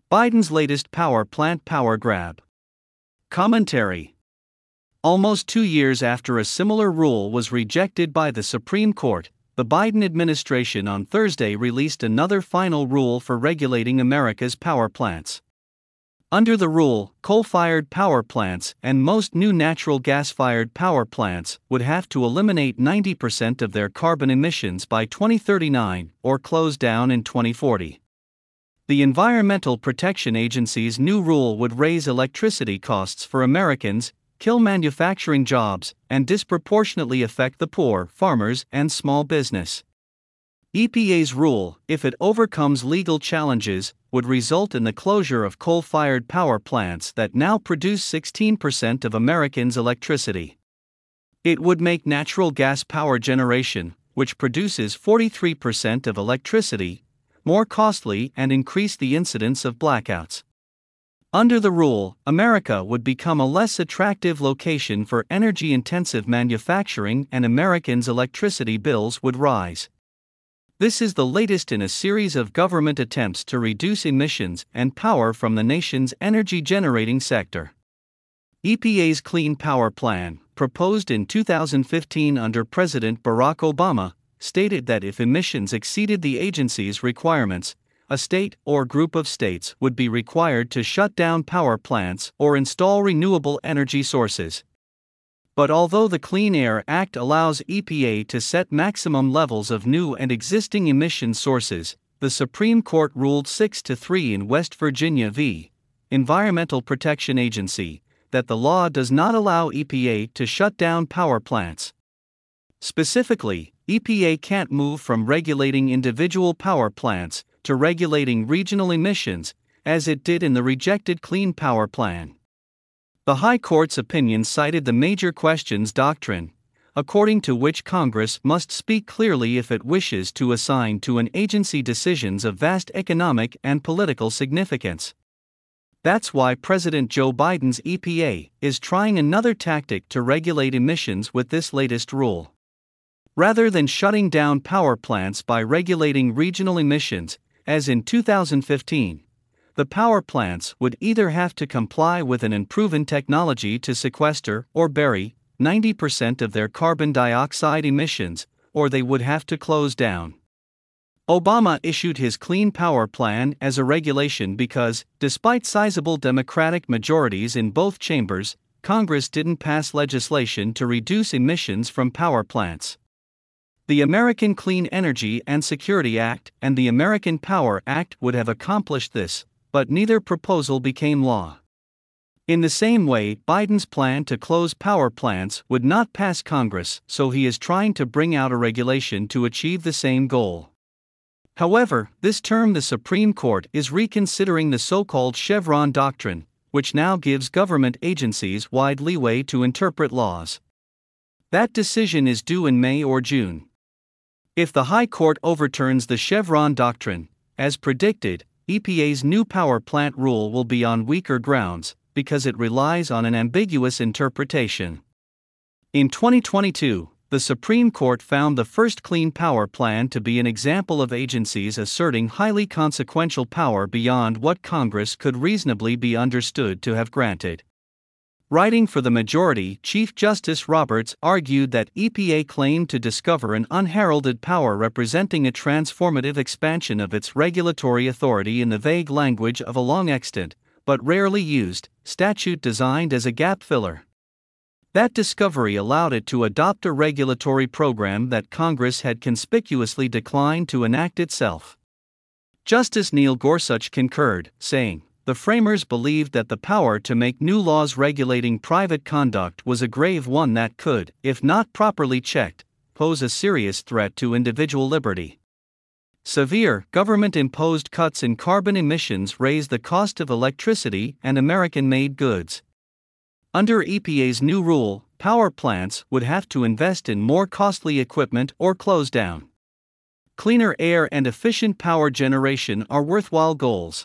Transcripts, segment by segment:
Biden's latest power plant power grab. Commentary. Almost 2 years after a similar rule was rejected by the Supreme Court, the Biden administration on Thursday released another final rule for regulating America's power plants. Under the rule, coal-fired power plants and most new natural gas-fired power plants would have to eliminate 90% of their carbon emissions by 2039 or close down in 2040. The Environmental Protection Agency's new rule would raise electricity costs for Americans, kill manufacturing jobs, and disproportionately affect the poor, farmers, and small business. EPA's rule, if it overcomes legal challenges, would result in the closure of coal-fired power plants that now produce 16% of Americans' electricity. It would make natural gas power generation, which produces 43% of electricity, more costly and increase the incidence of blackouts. Under the rule, America would become a less attractive location for energy-intensive manufacturing and Americans' electricity bills would rise. This is the latest in a series of government attempts to reduce emissions and power from the nation's energy-generating sector. EPA's Clean Power Plan, proposed in 2015 under President Barack Obama, stated that if emissions exceeded the agency's requirements, a state or group of states would be required to shut down power plants or install renewable energy sources. But although the Clean Air Act allows EPA to set maximum levels of new and existing emission sources, the Supreme Court ruled 6-3 in West Virginia v. Environmental Protection Agency that the law does not allow EPA to shut down power plants. Specifically, EPA can't move from regulating individual power plants to regulating regional emissions, as it did in the rejected Clean Power Plan. The High Court's opinion cited the Major Questions Doctrine, according to which Congress must speak clearly if it wishes to assign to an agency decisions of vast economic and political significance. That's why President Joe Biden's EPA is trying another tactic to regulate emissions with this latest rule. Rather than shutting down power plants by regulating regional emissions, as in 2015, the power plants would either have to comply with an unproven technology to sequester or bury 90% of their carbon dioxide emissions, or they would have to close down. Obama issued his Clean Power Plan as a regulation because, despite sizable Democratic majorities in both chambers, Congress didn't pass legislation to reduce emissions from power plants. The American Clean Energy and Security Act and the American Power Act would have accomplished this, but neither proposal became law. In the same way, Biden's plan to close power plants would not pass Congress, so he is trying to bring out a regulation to achieve the same goal. However, this term the Supreme Court is reconsidering the so-called Chevron doctrine, which now gives government agencies wide leeway to interpret laws. That decision is due in May or June. If the High Court overturns the Chevron doctrine, as predicted, EPA's new power plant rule will be on weaker grounds, because it relies on an ambiguous interpretation. In 2022, the Supreme Court found the first Clean Power Plan to be an example of agencies asserting highly consequential power beyond what Congress could reasonably be understood to have granted. Writing for the majority, Chief Justice Roberts argued that EPA claimed to discover an unheralded power representing a transformative expansion of its regulatory authority in the vague language of a long-extant, but rarely used, statute designed as a gap filler. That discovery allowed it to adopt a regulatory program that Congress had conspicuously declined to enact itself. Justice Neil Gorsuch concurred, saying, "The framers believed that the power to make new laws regulating private conduct was a grave one that could, if not properly checked, pose a serious threat to individual liberty." Severe, government-imposed cuts in carbon emissions raise the cost of electricity and American-made goods. Under EPA's new rule, power plants would have to invest in more costly equipment or close down. Cleaner air and efficient power generation are worthwhile goals.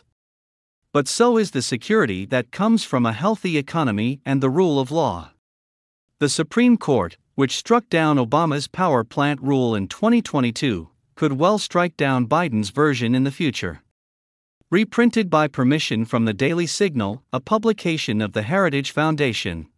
But so is the security that comes from a healthy economy and the rule of law. The Supreme Court, which struck down Obama's power plant rule in 2022, could well strike down Biden's version in the future. Reprinted by permission from the Daily Signal, a publication of the Heritage Foundation.